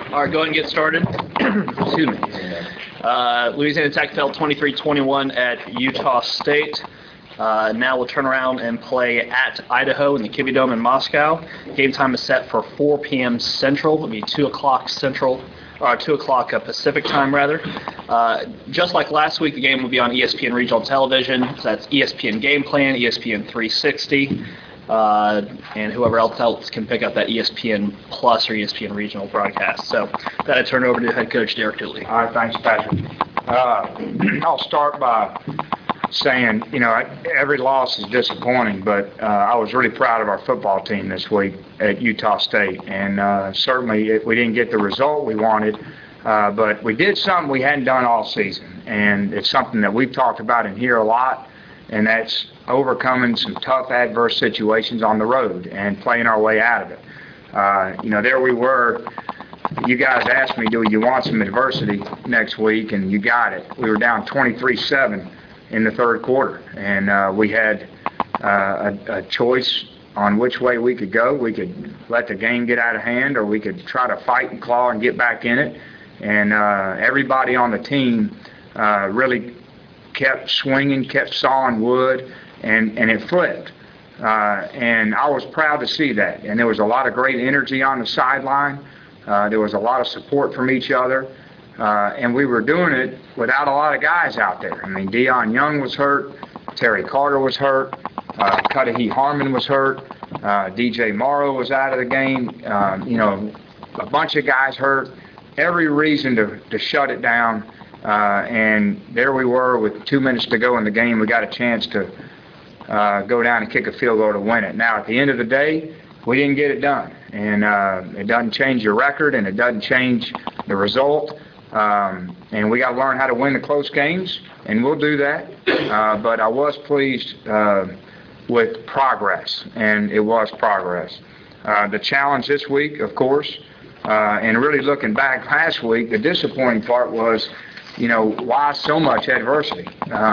All right, go ahead and get started. Excuse me. Louisiana Tech fell 23-21 at Utah State. Now we'll turn around and play at Idaho in the Kibbie Dome in Moscow. Game time is set for 4 p.m. Central. It'll be 2 o'clock Central, or 2 o'clock Pacific time, rather. Just like last week, the game will be on ESPN Regional Television. So that's ESPN Game Plan, ESPN 360, and whoever else can pick up that ESPN Plus or ESPN Regional broadcast. So that I turn over to head coach Derek Dooley. All right, thanks, Patrick. I'll start by saying, every loss is disappointing, but I was really proud of our football team this week at Utah State. And certainly we didn't get the result we wanted, but we did something we hadn't done all season. And it's something that we've talked about in here a lot, and that's overcoming some tough adverse situations on the road and playing our way out of it. There we were. You guys asked me, do you want some adversity next week? And you got it. We were down 23-7. In the third quarter, and we had a choice on which way we could go. We could let the game get out of hand, or we could try to fight and claw and get back in it. And everybody on the team really kept swinging, kept sawing wood, and it flipped. And I was proud to see that. And there was a lot of great energy on the sideline. There was a lot of support from each other. And we were doing it without a lot of guys out there. I mean, Deion Young was hurt. Terry Carter was hurt. Cudahy Harmon was hurt. DJ Morrow was out of the game. A bunch of guys hurt. Every reason to shut it down. And there we were with 2 minutes to go in the game. We got a chance to go down and kick a field goal to win it. Now, at the end of the day, we didn't get it done. And it doesn't change your record, and it doesn't change the result. And we got to learn how to win the close games, and we'll do that. But I was pleased with progress, and it was progress. The challenge this week, of course, and really looking back last week, the disappointing part was, why so much adversity?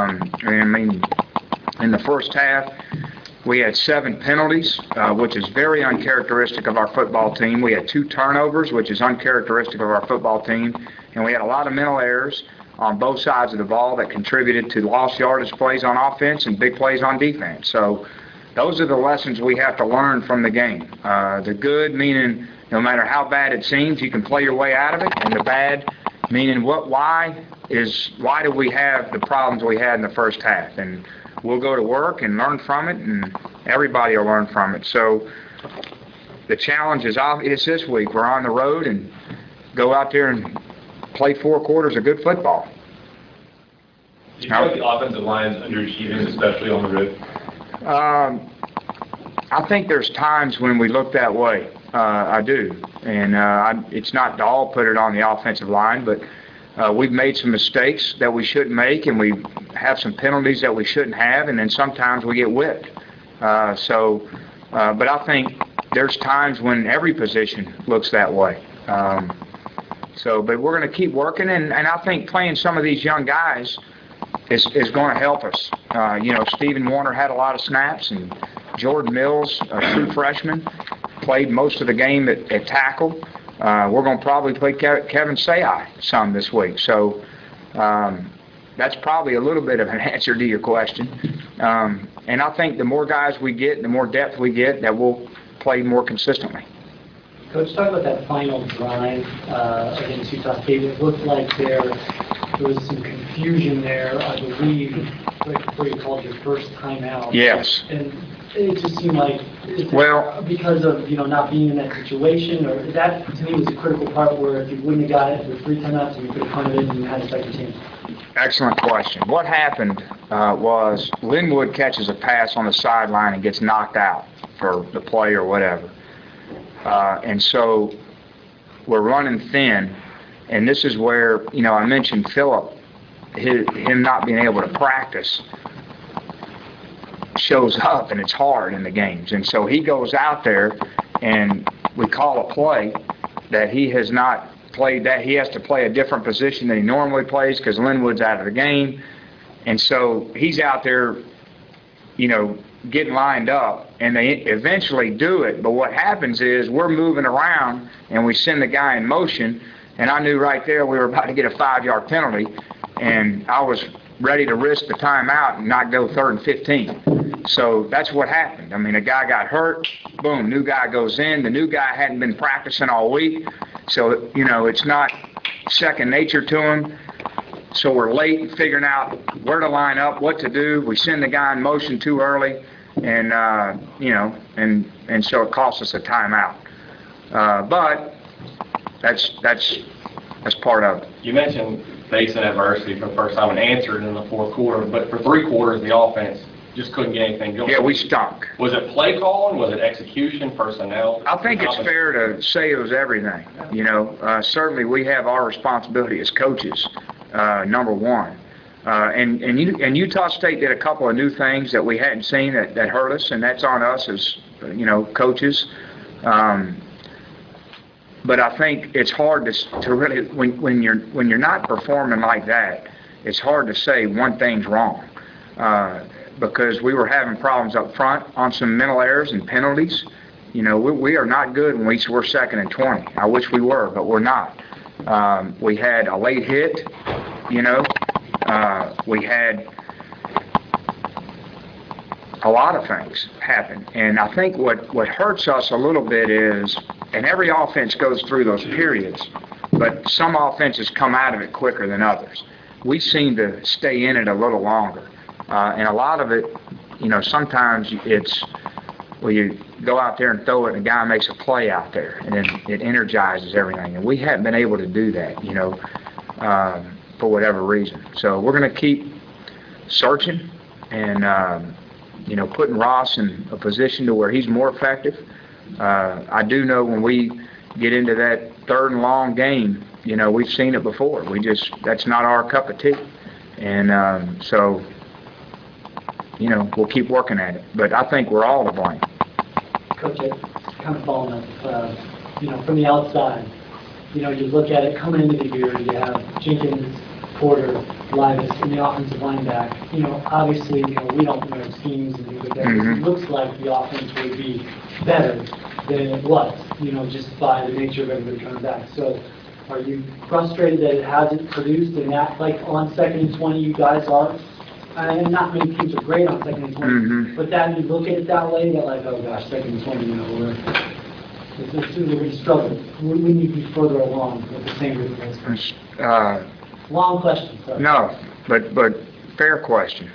In the first half, we had 7 penalties, which is very uncharacteristic of our football team. We had 2 turnovers, which is uncharacteristic of our football team. And we had a lot of mental errors on both sides of the ball that contributed to lost yardage plays on offense and big plays on defense. So those are the lessons we have to learn from the game. The good meaning no matter how bad it seems, you can play your way out of it. And the bad meaning why do we have the problems we had in the first half? And we'll go to work and learn from it, and everybody will learn from it. So the challenge is obvious this week. We're on the road and go out there and play 4 quarters of good football. Do you feel like the offensive line is underachieving, especially on the road? I think there's times when we look that way. I do. And it's not to all put it on the offensive line, but we've made some mistakes that we shouldn't make, and we have some penalties that we shouldn't have, and then sometimes we get whipped. But I think there's times when every position looks that way. But we're going to keep working, and I think playing some of these young guys is going to help us. Stephen Warner had a lot of snaps, and Jordan Mills, a true freshman, played most of the game at tackle. We're going to probably play Kevin Sayai some this week. So that's probably a little bit of an answer to your question. And I think the more guys we get, the more depth we get, that we'll play more consistently. Coach, talk about that final drive against Utah State. It looked like there was some confusion there, I believe, right before you called your first timeout. Yes. And it just seemed like, because of not being in that situation, or that to me was a critical part where if you wouldn't have got it with 3 timeouts, you could have punted it and you had to start your team. Excellent question. What happened was Linwood catches a pass on the sideline and gets knocked out for the play or whatever. And so we're running thin, and this is where, I mentioned Phillip, him not being able to practice shows up, and it's hard in the games. And so he goes out there, and we call a play that he has not played, that he has to play a different position than he normally plays because Linwood's out of the game. And so he's out there, getting lined up, and they eventually do it. But what happens is we're moving around, and we send the guy in motion, and I knew right there we were about to get a 5-yard penalty, and I was ready to risk the timeout and not go 3rd and 15. So that's what happened. I mean, a guy got hurt, boom, new guy goes in. The new guy hadn't been practicing all week, so, you know, it's not second nature to him. So we're late in figuring out where to line up, what to do. We send the guy in motion too early, and, you know, and so it costs us a timeout. But that's part of it. You mentioned facing adversity for the first time and answered in the fourth quarter, but for 3 quarters, the offense just couldn't get anything going. Yeah, we stunk. Was it play calling? Was it execution, personnel? I think it's fair to say it was everything. You know, certainly we have our responsibility as coaches, number one. And Utah State did a couple of new things that we hadn't seen that hurt us, and that's on us as, you know, coaches. But I think it's hard to really, when you're not performing like that, it's hard to say one thing's wrong. Because we were having problems up front on some mental errors and penalties. You know, we are not good when we're 2nd and 20. I wish we were, but we're not. We had a late hit, you know. We had a lot of things happen. And I think what hurts us a little bit is, and every offense goes through those periods, but some offenses come out of it quicker than others. We seem to stay in it a little longer. And a lot of it, you know, sometimes it's, well, you go out there and throw it and a guy makes a play out there, and then it energizes everything. And we haven't been able to do that, you know, for whatever reason. So we're going to keep searching and, you know, putting Ross in a position to where he's more effective. I do know when we get into that 3rd and long game, you know, we've seen it before. That's not our cup of tea. And so, you know, we'll keep working at it. But I think we're all to blame. Coach, it's kind of following up, you know, from the outside. You know, you look at it coming into the year, you have Jenkins, Porter, Livis, and the offensive line back. You know, obviously, you know, we don't know teams and things like that. Mm-hmm. It looks like the offense would be better than it was, you know, just by the nature of everybody coming back. So are you frustrated that it hasn't produced and that, like, on 2nd and 20, you guys are? And not many teams are great on 2nd and 20, Mm-hmm. but that, you look at it that way, they're like, oh gosh, 2nd and 20, you know, we're going to struggle. We need to be further along with the same group of guys. Long question, sorry. No, but fair question.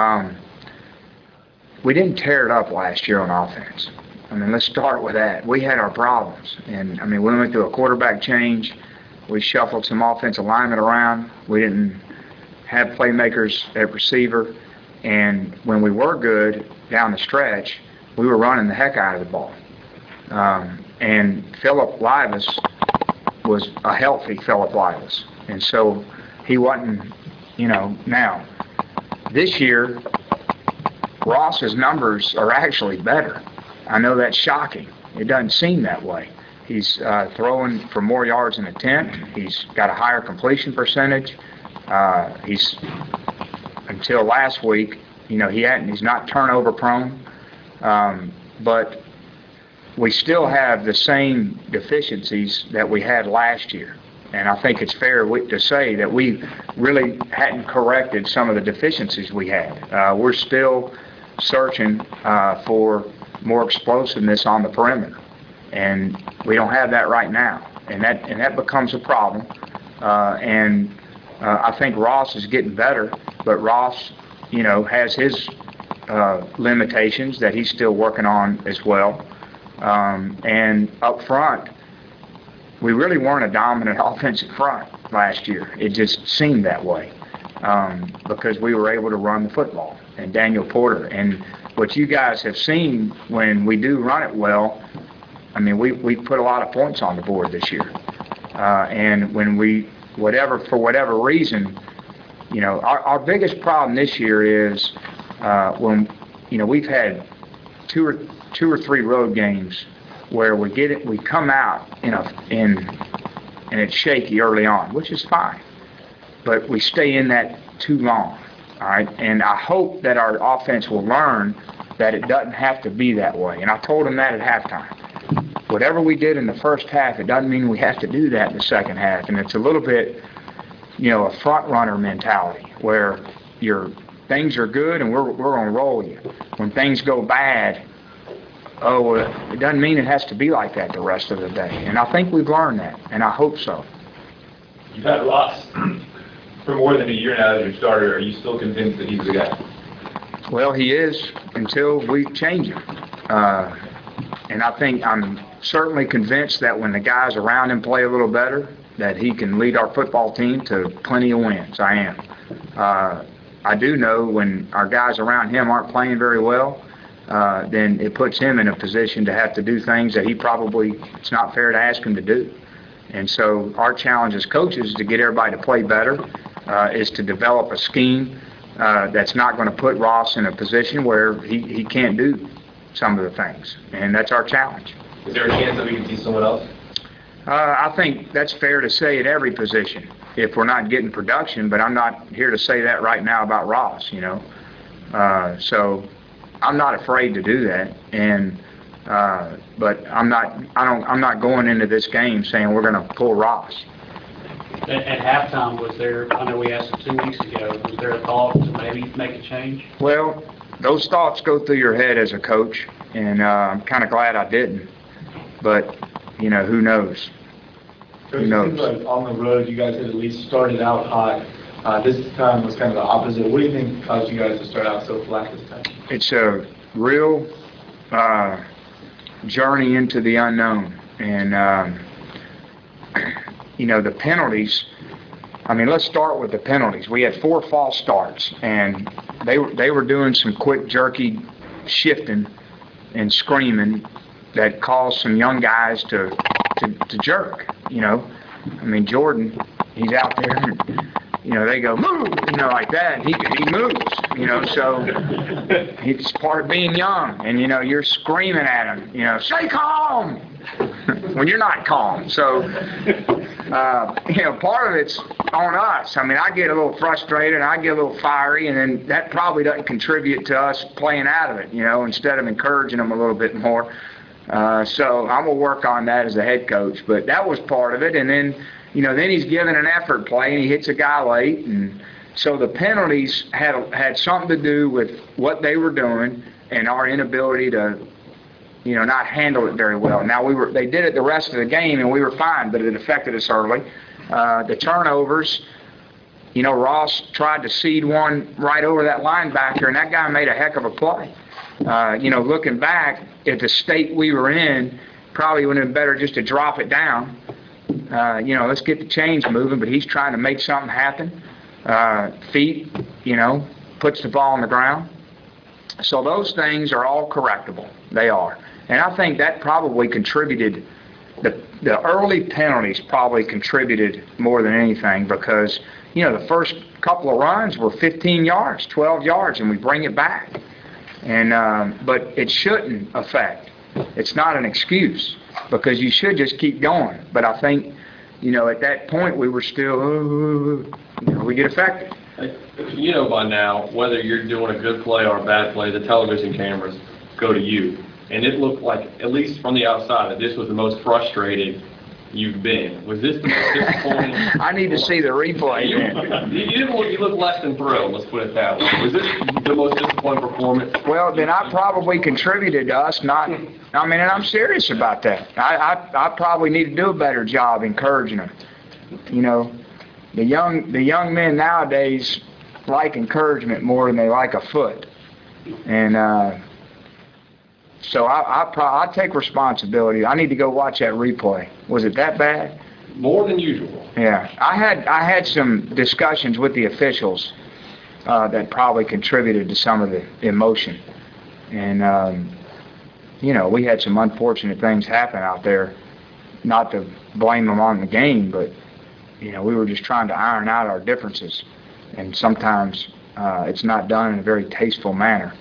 We didn't tear it up last year on offense. I mean, let's start with that. We had our problems. And, I mean, we went through a quarterback change. We shuffled some offensive linemen around. We didn't have playmakers at receiver. And when we were good down the stretch, we were running the heck out of the ball. And Phillip Livis was a healthy Phillip Livis. And so he wasn't, you know, now, this year, Ross's numbers are actually better. I know that's shocking. It doesn't seem that way. He's throwing for more yards an attempt. He's got a higher completion percentage. He's, until last week, you know, he's not turnover prone. But we still have the same deficiencies that we had last year. And I think it's fair to say that we really hadn't corrected some of the deficiencies we had. We're still searching for more explosiveness on the perimeter. And we don't have that right now. And that becomes a problem. I think Ross is getting better, but Ross, you know, has his limitations that he's still working on as well. And up front, we really weren't a dominant offensive front last year. It just seemed that way because we were able to run the football. And Daniel Porter, and what you guys have seen when we do run it well, I mean, we put a lot of points on the board this year. And when for whatever reason, you know, our biggest problem this year is when, you know, we've had two or three road games where we come out and it's shaky early on, which is fine, but we stay in that too long. All right, and I hope that our offense will learn that it doesn't have to be that way. And I told him that at halftime. Whatever we did in the first half, it doesn't mean we have to do that in the second half. And it's a little bit, a front runner mentality where things are good and we're going to roll you. When things go bad, it doesn't mean it has to be like that the rest of the day. And I think we've learned that, and I hope so. You've had Ross for more than a year now as your starter. Are you still convinced that he's the guy? Well, he is until we change him. And I think I'm certainly convinced that when the guys around him play a little better, that he can lead our football team to plenty of wins. I am. I do know when our guys around him aren't playing very well, then it puts him in a position to have to do things that it's not fair to ask him to do. And so our challenge as coaches is to get everybody to play better, is to develop a scheme that's not going to put Ross in a position where he can't do some of the things. And that's our challenge. Is there a chance that we can see someone else? I think that's fair to say at every position if we're not getting production, but I'm not here to say that right now about Ross, So I'm not afraid to do that, but I'm not going into this game saying we're going to pull Ross. At halftime, I know we asked 2 weeks ago, was there a thought to maybe make a change? Well, those thoughts go through your head as a coach, and I'm kind of glad I didn't. But, who knows? Who knows? It seems like on the road, you guys had at least started out hot. This time was kind of the opposite. What do you think caused you guys to start out so flat this time? It's a real journey into the unknown. And, the penalties, let's start with the penalties. We had 4 false starts, and they were doing some quick, jerky shifting and screaming that caused some young guys to jerk, Jordan, he's out there, and, they go, move, like that, and he moves, so it's part of being young, and, you're screaming at him, stay calm, when you're not calm. So, part of it's on us. I get a little frustrated, and I get a little fiery, and then that probably doesn't contribute to us playing out of it, instead of encouraging them a little bit more. So I'm going to work on that as a head coach, but that was part of it. And then, then he's given an effort play and he hits a guy late. And so the penalties had something to do with what they were doing and our inability to, not handle it very well. Now they did it the rest of the game and we were fine, but it affected us early. The turnovers, Ross tried to seed one right over that linebacker and that guy made a heck of a play. Looking back at the state we were in, probably would have been better just to drop it down. Let's get the chains moving, but he's trying to make something happen. Feet, puts the ball on the ground. So those things are all correctable. They are. And I think that probably contributed, the early penalties probably contributed more than anything because, the first couple of runs were 15 yards, 12 yards, and we bring it back. And but it shouldn't affect. It's not an excuse because you should just keep going. But I think, at that point we were still, we get affected. By now, whether you're doing a good play or a bad play, the television cameras go to you. And it looked like, at least from the outside, that this was the most frustrated you've been. Was this the most disappointing? I need to see the replay. You look less than thrilled, let's put it that way. Was this the most disappointing performance? Well, then I probably contributed to us not, and I'm serious about that. I probably need to do a better job encouraging them. The young men nowadays like encouragement more than they like a foot. And so I take responsibility. I need to go watch that replay. Was it that bad? More than usual. Yeah. I had some discussions with the officials that probably contributed to some of the emotion. And, we had some unfortunate things happen out there. Not to blame them on the game, but, we were just trying to iron out our differences. And sometimes it's not done in a very tasteful manner.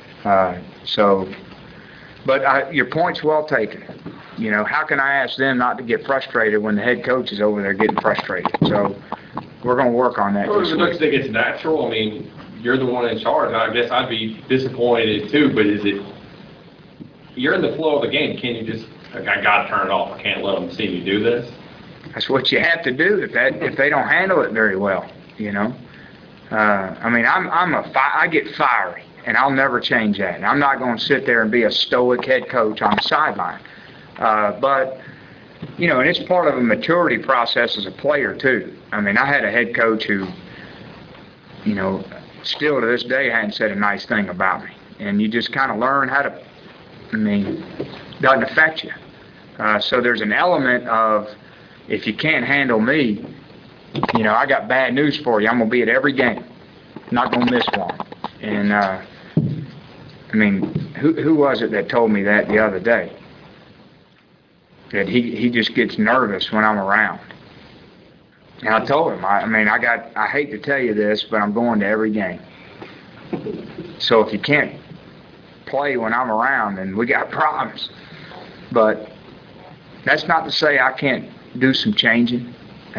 But your point's well taken. How can I ask them not to get frustrated when the head coach is over there getting frustrated? So we're going to work on that. Well, do you think it's natural? you're the one in charge. I guess I'd be disappointed too, but you're in the flow of the game. Can't you just, like, I got to turn it off. I can't let them see me do this. That's what you have to do if they don't handle it very well, you know. I mean, I get fiery, and I'll never change that. And I'm not going to sit there and be a stoic head coach on the sideline. But, you know, and it's part of a maturity process as a player, too. I mean, I had a head coach who, you know, still to this day hadn't said a nice thing about me. And you just kind of learn how to, I mean, doesn't affect you. So there's an element of, if you can't handle me, you know, I got bad news for you. I'm going to be at every game. Not going to miss one. And, I mean, who was it that told me that the other day? That he just gets nervous when I'm around. And I told him, I hate to tell you this, but I'm going to every game. So if you can't play when I'm around, then we got problems. But that's not to say I can't do some changing.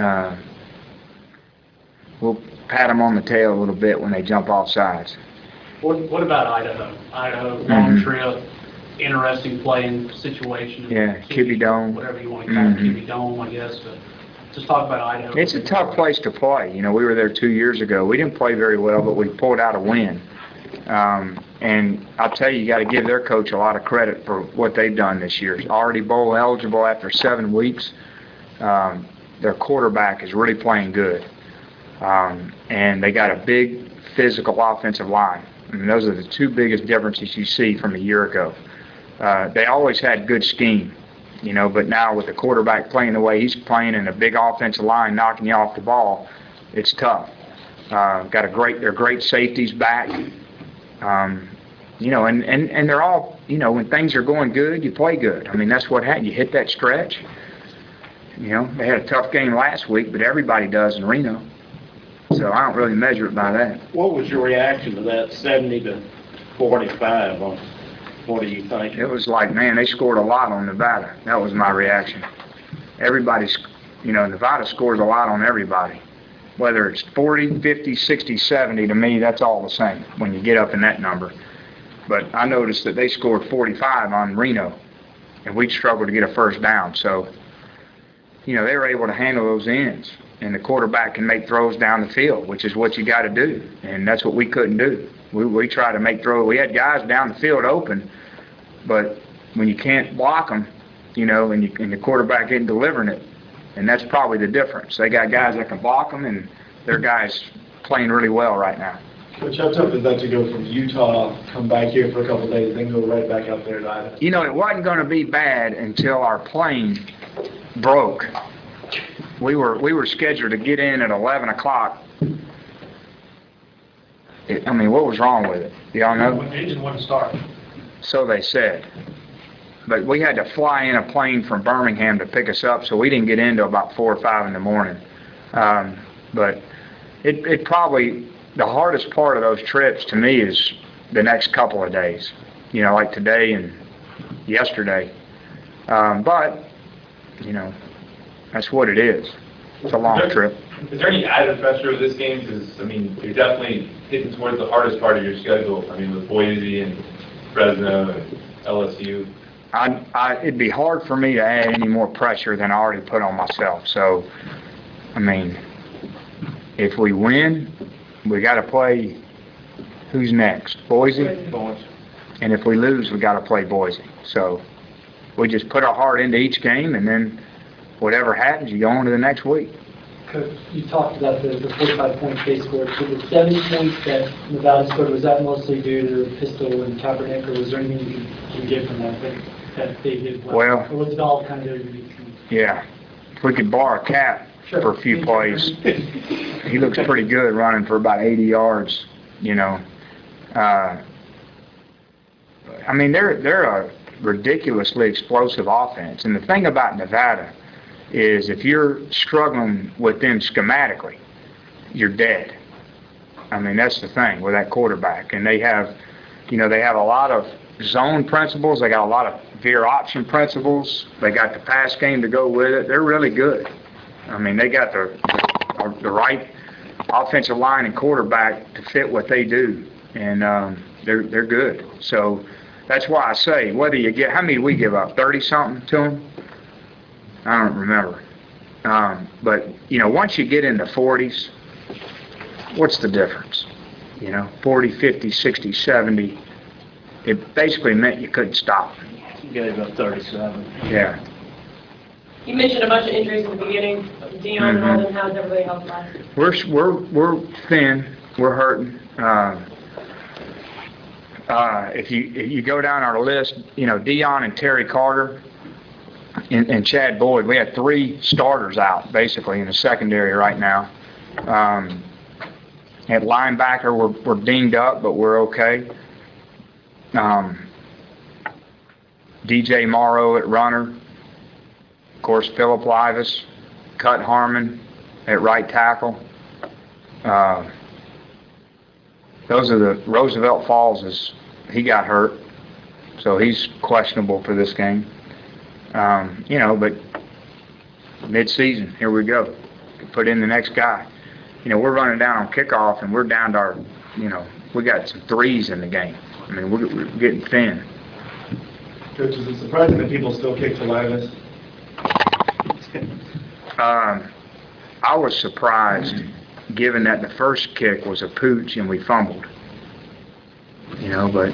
We'll pat them on the tail a little bit when they jump off sides. What about Idaho? Idaho, long trip, interesting playing situation. Yeah, Kibby Dome. Whatever you want to call it, Kibby Dome, I guess. But just talk about Idaho. It's a tough place to play. You know, we were there 2 years ago. We didn't play very well, but we pulled out a win. And I'll tell you, you got to give their coach a lot of credit for what they've done this year. He's already bowl eligible after 7 weeks. Their quarterback is really playing good. And they got a big physical offensive line. I mean, those are the two biggest differences you see from a year ago. They always had good scheme, you know, but now with the quarterback playing the way he's playing and a big offensive line knocking you off the ball, it's tough. They're great safeties back. You know, and they're all, you know, when things are going good, you play good. I mean, that's what happened. You hit that stretch. You know, they had a tough game last week, but everybody does in Reno. So I don't really measure it by that. What was your reaction to that 70-45 on, what do you think? It was like, man, they scored a lot on Nevada. That was my reaction. Everybody's, you know, Nevada scores a lot on everybody. Whether it's 40, 50, 60, 70, to me, that's all the same when you get up in that number. But I noticed that they scored 45 on Reno, and we'd struggled to get a first down. So, you know, they were able to handle those ends. And the quarterback can make throws down the field, which is what you got to do. And that's what we couldn't do. We tried to make throws. We had guys down the field open, but when you can't block them, you know, and the quarterback isn't delivering it, and that's probably the difference. They got guys that can block them, and their guys playing really well right now. Coach, how tough is that to go from Utah, come back here for a couple of days, then go right back out there to Idaho? You know, it wasn't going to be bad until our plane broke. We were scheduled to get in at 11 o'clock. I mean, what was wrong with it? Do y'all know? The engine wouldn't start. So they said. But we had to fly in a plane from Birmingham to pick us up, so we didn't get in until about 4 or 5 in the morning. But it probably, the hardest part of those trips to me is the next couple of days. You know, like today and yesterday. But, you know, that's what it is. It's a long trip. Is there any added pressure with this game? Because, I mean, you're definitely hitting towards the hardest part of your schedule. I mean, with Boise and Fresno and LSU. It'd be hard for me to add any more pressure than I already put on myself. So, I mean, if we win, we got to play who's next? Boise? And if we lose, we got to play Boise. So we just put our heart into each game, and then whatever happens, you go on to the next week. Coach, you talked about the 45 points they scored. So the 70 points that Nevada scored, was that mostly due to Pistol and Kaepernick, or was there anything you can get from that they did well? Or was it all kind of their unique team? Yeah. If we could borrow Cap for a few plays, he looks pretty good running for about 80 yards, you know. I mean, they're a ridiculously explosive offense. And the thing about Nevada is if you're struggling with them schematically, you're dead. I mean, that's the thing with that quarterback. And they have, you know, they have a lot of zone principles. They got a lot of veer option principles. They got the pass game to go with it. They're really good. I mean, they got the right offensive line and quarterback to fit what they do, and they're good. So that's why I say, whether you get, how many did we give up, 30-something to them? I don't remember. But, you know, once you get in the 40s, what's the difference? You know, 40, 50, 60, 70, it basically meant you couldn't stop them. You gave up 37. Yeah. You mentioned a bunch of injuries at the beginning, Dion and all them. How's everybody else last? We're thin. We're hurting. If you go down our list, you know, Dion and Terry Carter and Chad Boyd, we had 3 starters out basically in the secondary right now. At linebacker, we're dinged up, but we're okay. DJ Morrow at runner. Of course, Philip Livas, Cut Harmon at right tackle. Those are the Roosevelt Falls he got hurt, so he's questionable for this game. You know, but mid-season, here we go. Put in the next guy. You know, we're running down on kickoff, and we're down to our, you know, we got some threes in the game. I mean, we're getting thin. Coach, is it surprising that people still kick to Livas? I was surprised, given that the first kick was a pooch and we fumbled. You know, but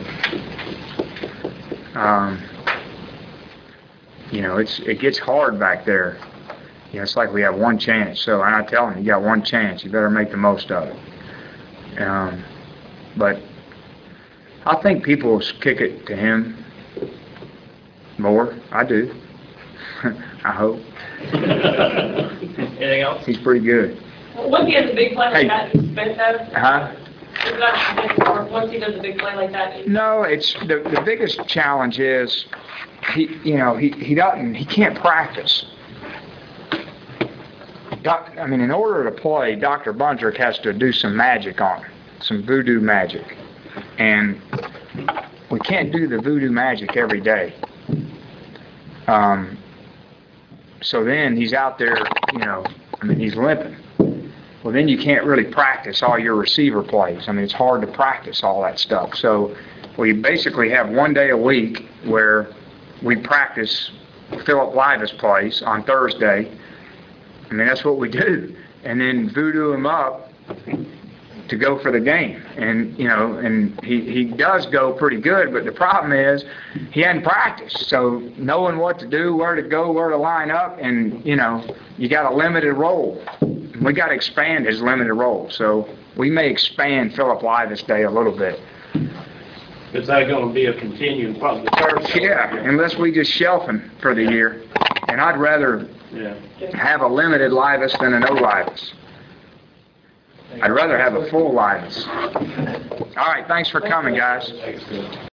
you know, it gets hard back there. You know, it's like we have one chance. So I'm not telling you, you got one chance. You better make the most of it. But I think people will kick it to him more. I do. I hope. Anything else? He's pretty good. Once he has a big play like Hey. that, he's spent though. Huh? Once he does a big play like that. No, it's the biggest challenge is he can't practice. I mean, in order to play, Dr. Bundrick has to do some magic on him, some voodoo magic, and we can't do the voodoo magic every day. So then he's out there, you know, I mean, he's limping. Well, then you can't really practice all your receiver plays. I mean, it's hard to practice all that stuff. So we basically have one day a week where we practice Philip Livas plays on Thursday. I mean, that's what we do. And then voodoo him up to go for the game. And, you know, and he does go pretty good, but the problem is he hadn't practiced. So knowing what to do, where to go, where to line up, and, you know, you got a limited role. We got to expand his limited role. So we may expand Philip Livas Day a little bit. Is that going to be a continuing problem? Yeah, unless we just shelf him for the year. And I'd rather have a limited Livas than a no Livas. I'd rather have a full Livas. All right, thanks for coming, guys.